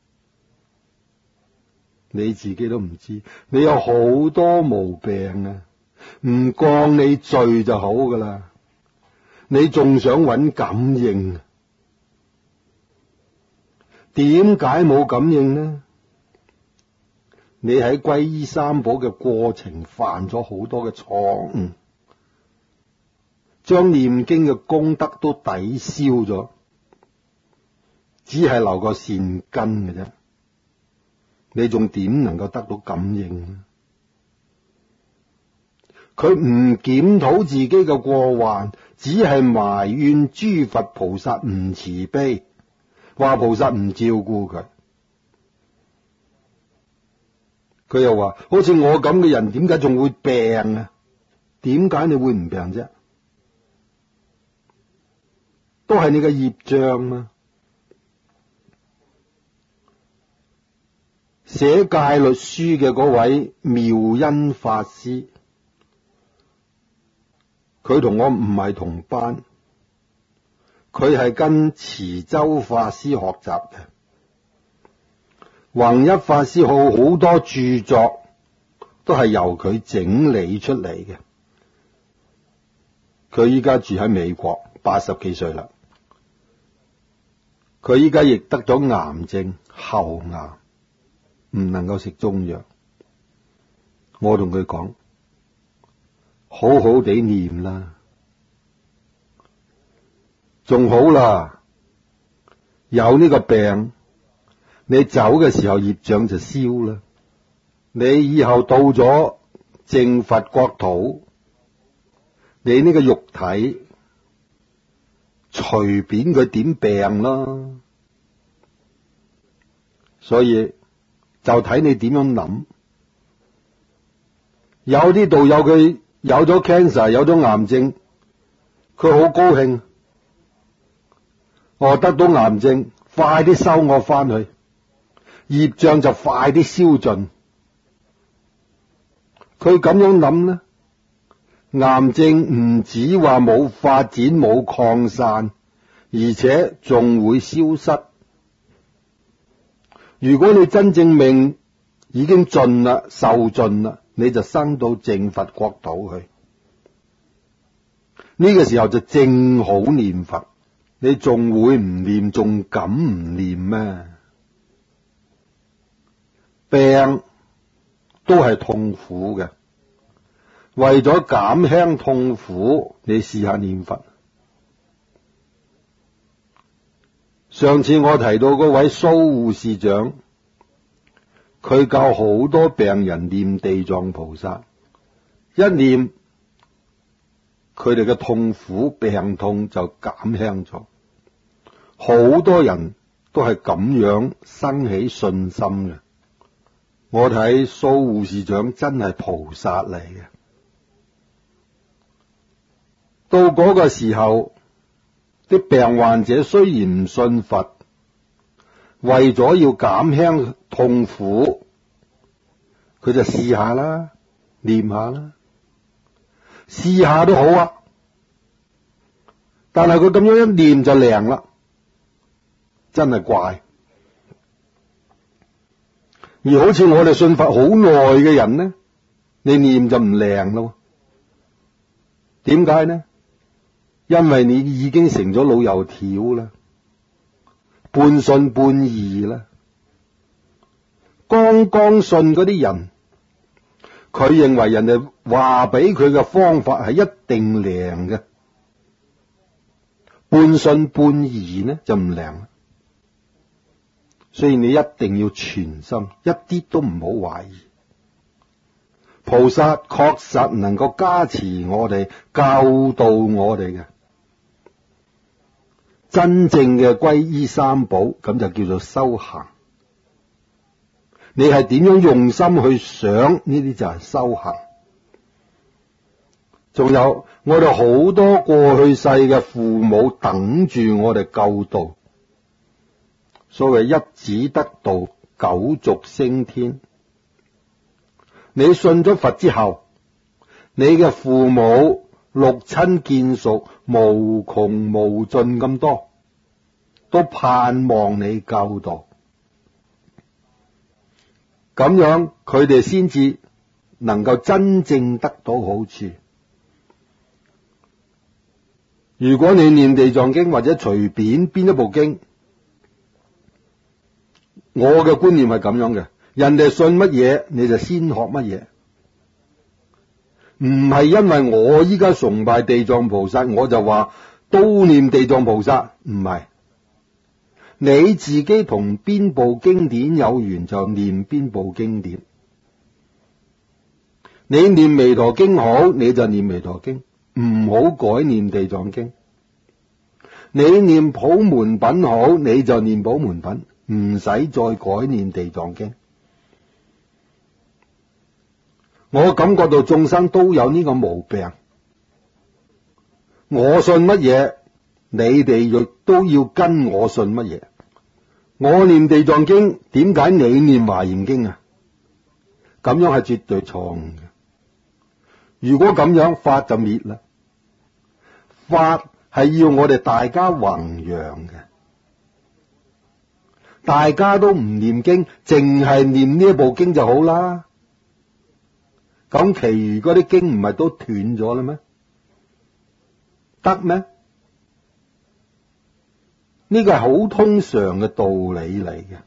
你自己都唔知。你有好多毛病啊，唔降你罪就好噶啦，你仲想揾感應？點解冇感應呢？你喺皈依三寶嘅過程犯咗好多嘅錯誤， 將念經嘅功德都抵消咗，只係留個善根嘅啫。你仲點能夠得到感應呢？佢唔檢討自己嘅過患，只係埋怨諸佛菩薩唔慈悲，話菩薩唔照顧佢。佢又話：好似我咁嘅人，點解仲會病啊？點解你會唔病啫？都係你嘅業障啊！寫戒律書嘅嗰位妙恩法師，佢同我唔係同班，佢係跟慈州法師學習嘅。弘一法師好多著作都係由佢整理出嚟嘅。佢依家住喺美國，80幾歲啦。佢依家亦得咗癌症，喉癌，唔能夠食中藥。我同佢講，好好地念啦，仲好啦。有呢個病，你走嘅時候業障就消啦。你以後到咗淨佛國土，你呢個肉體隨便佢點病啦。所以就睇你點樣諗。有啲道友佢有咗 cancer， 有咗癌症，佢好高興，我得到癌症，快啲收我翻去，業障就快啲消盡。佢咁樣諗呢，癌症唔止話冇發展冇擴散，而且仲會消失。如果你真正命已經盡啦，受盡啦，你就生到淨佛國土去。呢個時候就正好念佛。你仲會唔念，仲敢唔念咩？病都係痛苦嘅，為咗減輕痛苦，你試下念佛。上次我提到嗰位蘇護士長，佢教好多病人念地藏菩薩，一念佢哋嘅痛苦病痛就減輕咗。好多人都係咁樣生起信心嘅。我睇蘇護士長真係菩薩嚟嘅。到嗰個時候，啲病患者雖然唔信佛，為咗要減輕痛苦，佢就試下啦，念下啦，試下都好啊。但係佢咁樣一念就靈啦，真係怪。而好似我哋信佛好耐嘅人呢，你念就唔靈咯。點解呢？因為你已經成咗老油條啦，半信半疑啦。剛剛信嗰啲人，佢認為人哋話俾佢嘅方法係一定靈嘅，半信半疑呢就唔靈啦。所以你一定要全心，一啲都唔好懷疑。菩薩確實能夠加持我哋，教導我哋嘅。真正嘅皈依三寶，咁就叫做修行。你係點樣用心去想，呢啲就係修行。仲有我哋好多過去世嘅父母等住我哋救度。所謂一子得道，九族升天。你信咗佛之後，你嘅父母六親眷屬無窮無盡咁多，都盼望你救度，咁樣佢哋先至能夠真正得到好處。如果你念地藏經或者隨便邊一部經，我嘅觀念係咁樣嘅，人哋信乜嘢你就先學乜嘢。 唔係因為我依家崇拜地藏菩薩，我就話都念地藏菩薩，唔係。你自己同邊部經典有緣就念邊部經典。你念彌陀經好，你就念彌陀經，唔好改念地藏經。你念普門品好，你就念普門品，唔使再改念地藏經。我感覺到眾生都有呢個毛病，我信乜嘢，你哋亦都要跟我信乜嘢。我念地藏經，點解你念華嚴經啊？咁樣係絕對錯誤嘅。如果咁樣，法就滅啦。法係要我哋大家弘揚嘅，大家都唔念經，淨係念呢一部經就好啦。咁其餘嗰啲經唔係都斷咗啦咩？得咩？呢個係好通常嘅道理嚟嘅。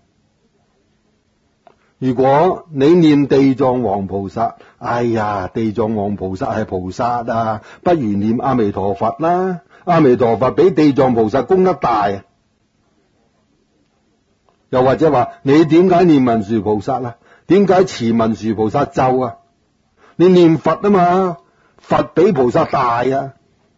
如果你念地藏王菩薩，哎呀，地藏王菩薩係菩薩啊，不如念阿彌陀佛啦。阿彌陀佛比地藏菩薩功德大啊。又或者話，你點解念文殊菩薩啊？點解持文殊菩薩咒啊？你念佛啊嘛，佛比菩薩大啊。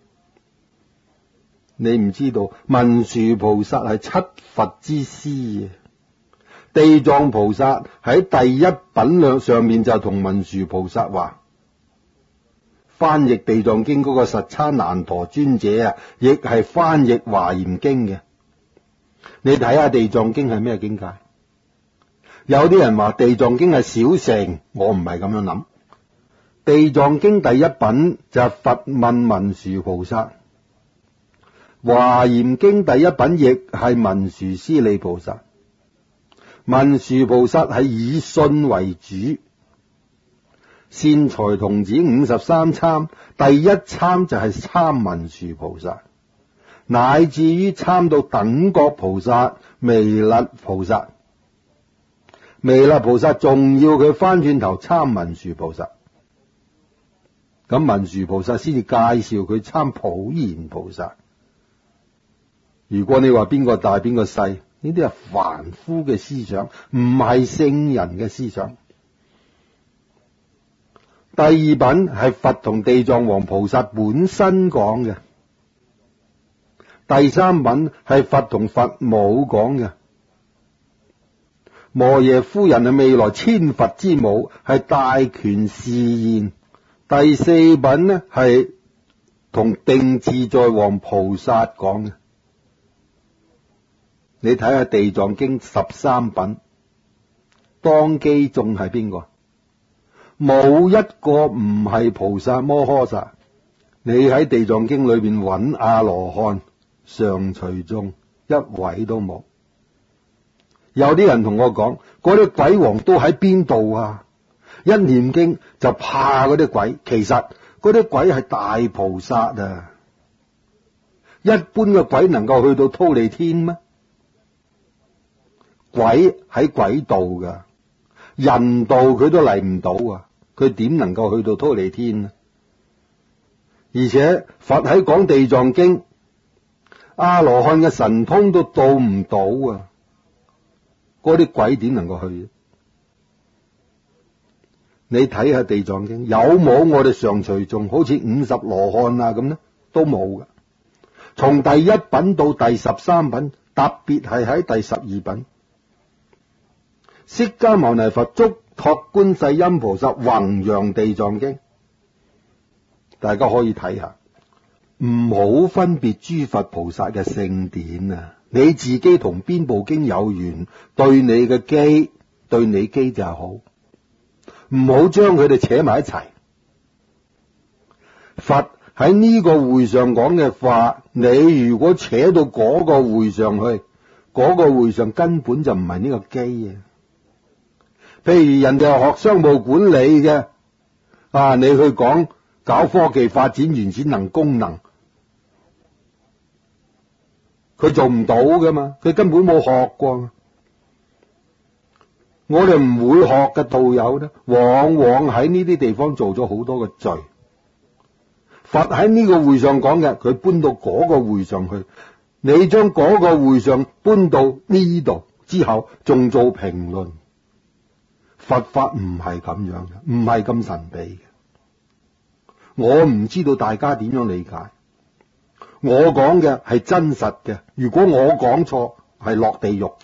你唔知道文殊菩薩係七佛之師啊。地藏菩薩喺第一品量上面就同文殊菩薩話，翻譯地藏經嗰個實叉難陀尊者啊，亦係翻譯華嚴經嘅。你睇下地藏經係咩境界？有啲人話地藏經係小乘，我唔係咁樣諗。地藏經第一品就係佛問文殊菩薩，華嚴經第一品亦係文殊師利菩薩。文殊菩薩係以信為主，善財童子53參，第一參就係參文殊菩薩，乃至於參到等覺菩薩、彌勒菩薩。彌勒菩薩仲要佢翻轉頭參文殊菩薩，咁文殊菩薩先至介紹佢參普賢菩薩。如果你話邊個大邊個細，呢啲係凡夫嘅思想，唔係聖人嘅思想。第二品係佛同地藏王菩薩本身講嘅，第三品係佛同佛母講嘅。摩耶夫人係未來千佛之母，係大權示現。第四品呢係同定自在王菩薩講嘅。你睇下地藏經13品，當機眾係邊個？冇一個唔係菩薩摩訶薩。你喺地藏經裏邊揾阿羅漢、上隨眾，一位都冇。有啲人同我講，嗰啲鬼王都喺邊度啊？一念經就怕嗰啲鬼，其實嗰啲鬼係大菩薩啊！一般嘅鬼能夠去到忉利天咩？鬼喺鬼道噶，人道佢都嚟唔到啊！佢點能夠去到忉利天啊？而且佛喺講地藏經，阿羅漢嘅神通都到唔到啊！嗰啲鬼點能夠去？你睇下地藏經有冇我哋上隨眾好似50羅漢啊咁呢？都冇噶。從第一品到第13品，特別係喺第12品。釋迦牟尼佛囑託觀世音菩薩弘揚地藏經，大家可以睇下，唔好分別諸佛菩薩嘅聖典啊！你自己同邊部經有緣，對你嘅機，對你機就好，唔好將佢哋扯埋一齊。佛喺呢個會上講嘅法，你如果扯到嗰個會上去，嗰個會上根本就唔係呢個機啊！譬如人哋係學商務管理嘅，你去講搞科技發展原子能功能，佢做唔到噶嘛，佢根本冇學過。我哋唔會學嘅道友呢，往往喺呢啲地方做咗好多嘅罪， 佛喺呢個會上講嘅，佢搬到嗰個會上去。你將嗰個會上搬到呢度之後，仲做評論，佛法唔係咁樣嘅，唔係咁神秘嘅。我唔知道大家點樣理解，我講嘅係真實嘅。如果我講錯，係落地獄。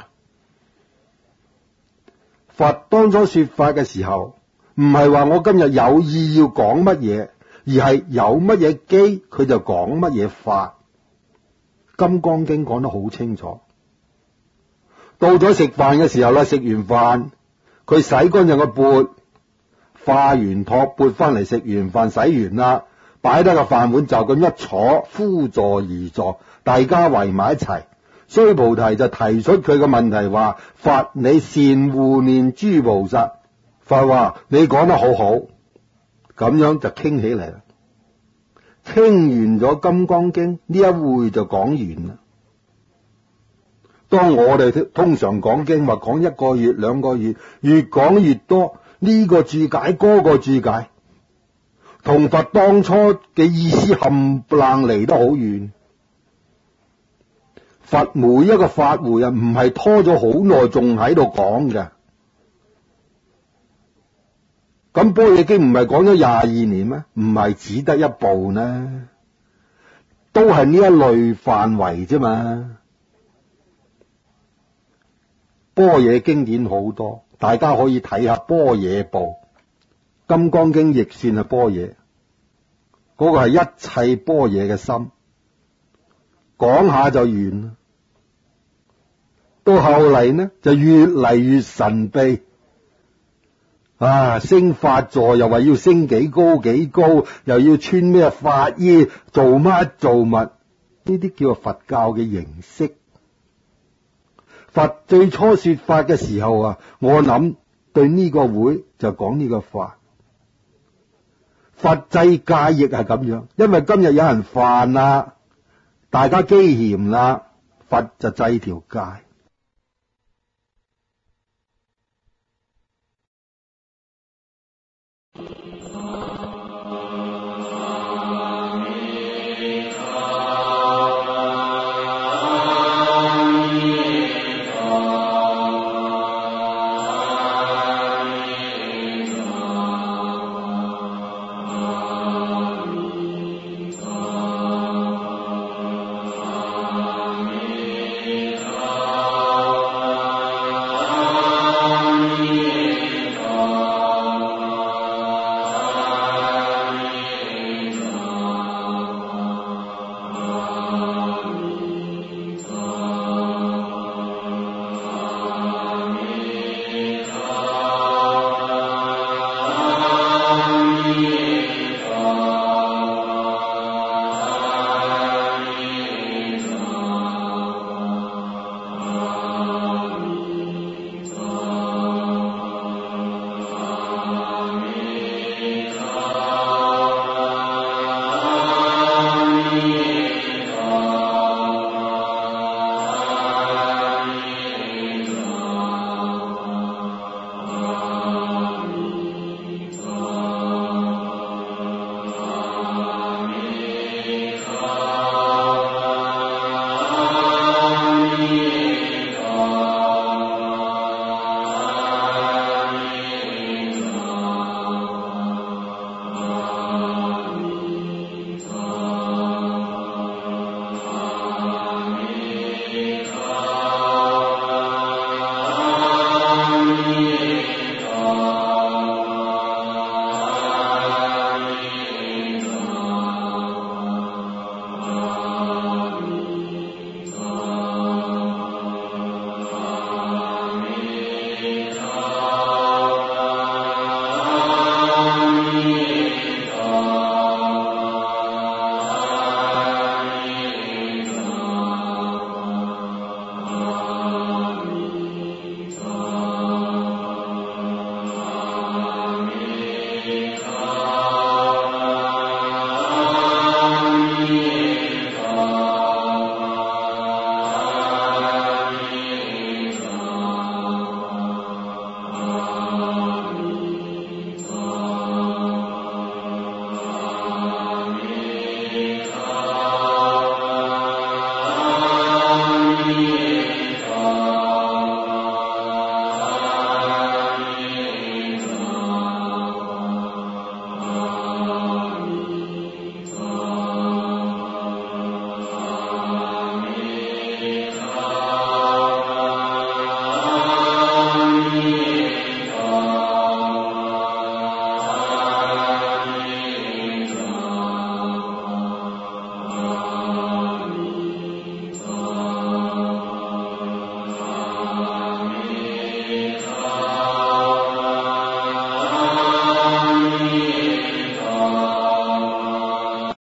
佛當初說法嘅時候，唔係話我今日有意要講乜嘢，而係有乜嘢機佢就講乜嘢法。金剛經講得好清楚。到咗食飯嘅時候啦，食完飯佢洗乾淨個缽，化完托缽翻嚟，食完飯洗完啦，擺低個飯碗就咁一坐，趺坐而坐，大家圍埋一齊。須菩提就提出佢嘅問題話：佛你善護念諸菩薩。佛話你講得好好，咁樣就傾起嚟啦。傾完咗金剛經呢一會就講完啦。當我哋通常講經話講1個月2個月，越講越多，呢個注解嗰個注解，同佛當初嘅意思冚唪唥離得好遠。佛每一個法會啊，唔係拖咗好耐仲喺度講嘅。咁般若經唔係講咗22年咩？唔係只得一部呢，都係呢一類範圍啫嘛。般若經典好多，大家可以睇下般若部。金剛經亦算係般若，嗰個係一切般若嘅心，講下就完啦。到後嚟呢，就越嚟越神秘。升法座又話要升幾高幾高，又要穿咩法衣，做乜做乜，呢啲叫做佛教嘅形式。佛最初說法嘅時候啊，我諗對呢個會就講呢個法。佛制戒亦係咁樣，因為今日有人犯啦，大家饑嫌啦，佛就制條戒。